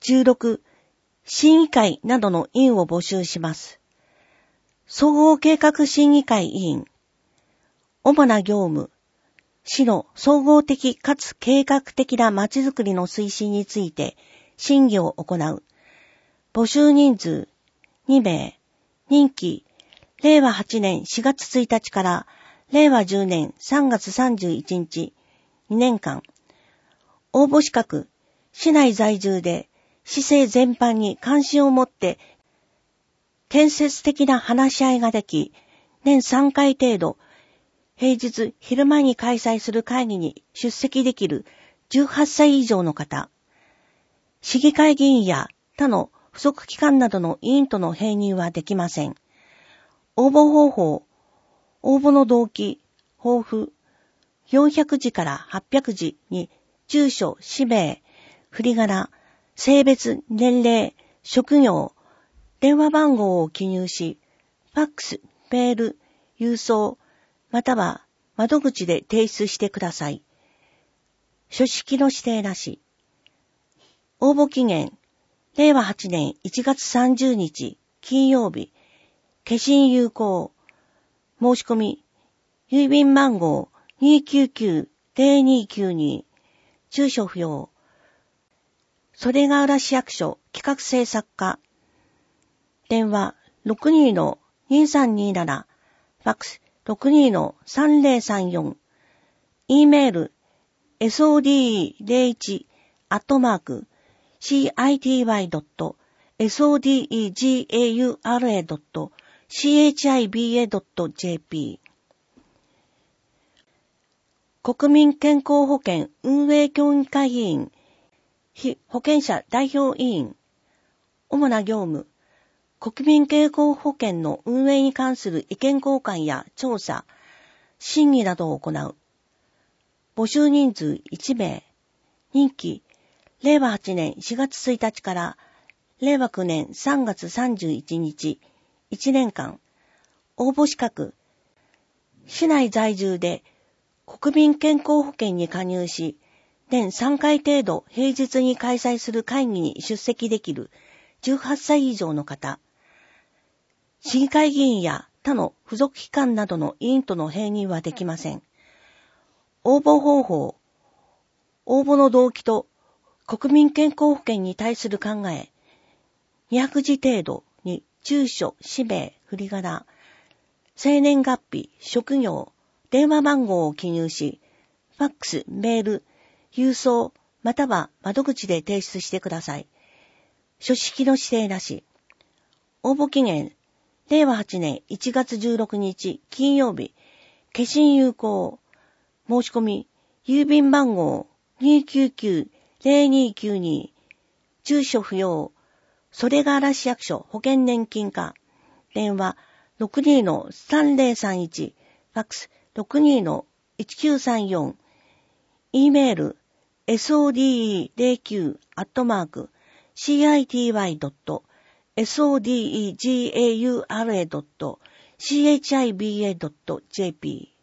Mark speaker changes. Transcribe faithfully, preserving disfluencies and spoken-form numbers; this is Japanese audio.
Speaker 1: じゅうろく、審議会などの委員を募集します。総合計画審議会委員。主な業務。市の総合的かつ計画的なまちづくりの推進について審議を行う。募集人数にめい。任期れいわはちねんしがつついたちかられいわじゅうねんさんがつさんじゅういちにちにねんかん。応募資格、市内在住で市政全般に関心を持って建設的な話し合いができ、年さんかい程度、平日昼間に開催する会議に出席できるじゅうはっさい以上の方、市議会議員や他の付属機関などの委員との併任はできません。応募方法、応募の動機、抱負、よんひゃくじからはっぴゃくじに住所、氏名、振り仮名、性別、年齢、職業、電話番号を記入し、ファックス、メール、郵送、または窓口で提出してください。書式の指定なし。応募期限、れいわはちねんいちがつさんじゅうにち、金曜日。消印有効。申し込み、郵便番号 にーきゅうきゅうぜろにーきゅうに。住所不要。袖ヶ浦市役所企画制作課。電話 ろくにーのにーさんにーなな。ファックス ろくにーのさんぜろさんよん。E メール エスオーディーゼロいち アットマーク シーアイティーワイドットエスオーディージャウラ ドットシーエイチアイビーエードットジェーピー 国民健康保険運営協議会議員、被保険者代表委員、主な業務、国民健康保険の運営に関する意見交換や調査、審議などを行う。募集人数いちめい。任期、れいわはちねんしがつついたちかられいわきゅうねんさんがつさんじゅういちにち、いちねんかん。応募資格、市内在住で国民健康保険に加入し、年さんかい程度平日に開催する会議に出席できるじゅうはっさい以上の方、市議会議員や他の付属機関などの委員との併任はできません。応募方法、応募の動機と国民健康保険に対する考え、にひゃくじ程度に住所、氏名、振り仮名、生年月日、職業、電話番号を記入し、ファックス、メール、郵送、または窓口で提出してください。書式の指定なし。応募期限、れいわはちねんいちがつじゅうろくにち金曜日。消印有効。申し込み、郵便番号 にーきゅうきゅうぜろにーきゅうに。住所不要。袖ヶ浦市役所保険年金課。電話 ろくにーのさんぜろさんいち。ファックス ろくにーのいちきゅうさんよん。E メール エスオーディーゼロきゅう アットマーク シーアイティーワイドットエスオーディージャウラ ドットシーエイチアイビーエードットジェーピー